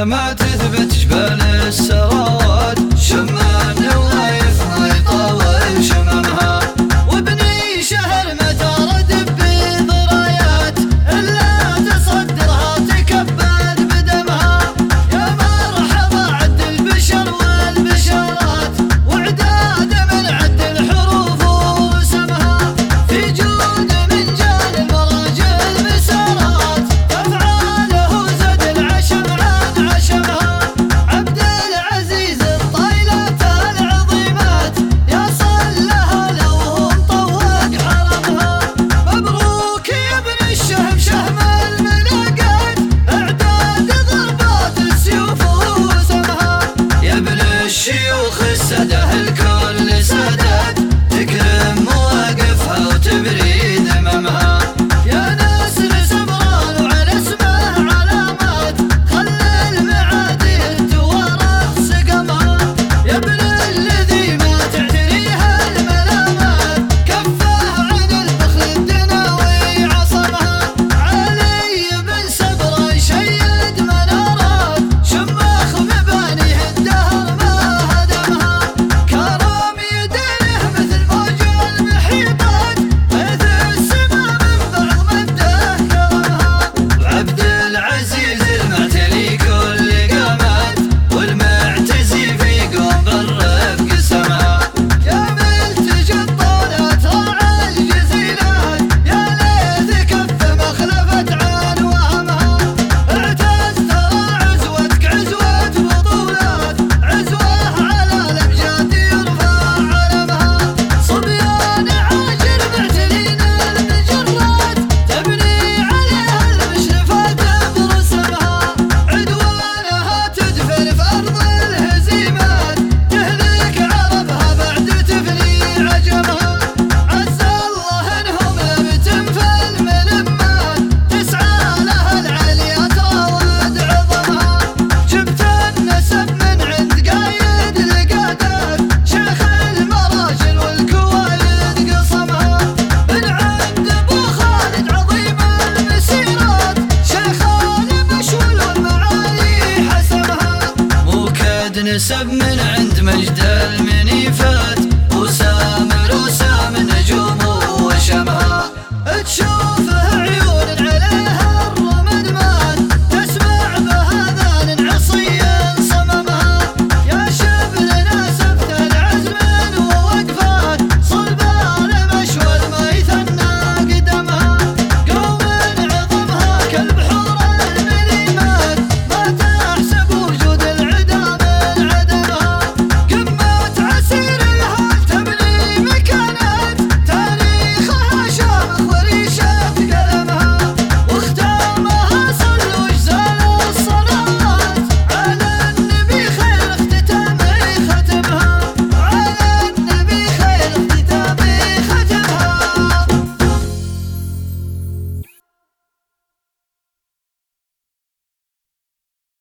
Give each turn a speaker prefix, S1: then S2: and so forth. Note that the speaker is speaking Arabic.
S1: ما تثبت جبال السراوات، شمام نوايف ما يطول شمامها، وابني شهر متى ردب بضرايات إلا تصدرها تكبد بدمها. يا مرحبا عد البشر والبشارات، وعداد من عد الحروف ورسمها، في جود من جانب راجل مسارات، أفعاله زد العشم عن عشمها. عبد العزيز الطيلات العظيمات، يا صلها لو مطوق حرمها. مبروك يا ابن الشهم شهم الملاقات، اعداد ضربات السيوف وسمها. يا ابن الشيوخ السده الكل سدد،